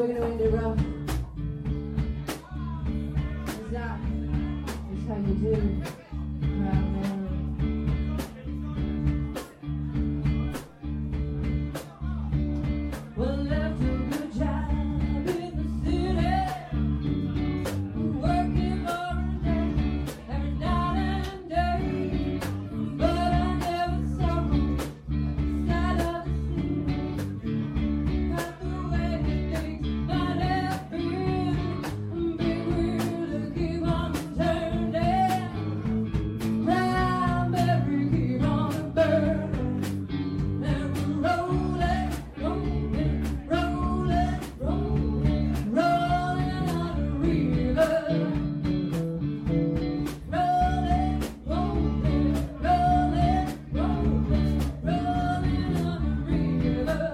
we're gonna end it rough. Is that is how you do around there. Well, left a good job in the city, working all day, every night and day. But I never saw the side of the city, not the way things might have been. Big wheels keep on turning, round every keep on burning, and we're rolling, rolling, rolling, rolling, rolling on the river. Rolling, rolling, rolling, rolling, rolling on the river.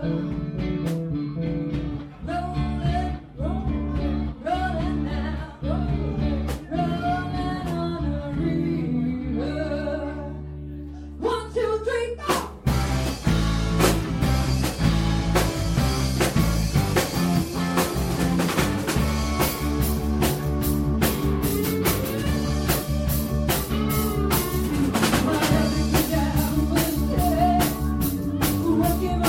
Rolling, rolling, rolling now. Rolling, rolling on the river. 1, 2, 3, 4. Well, every good job was dead, working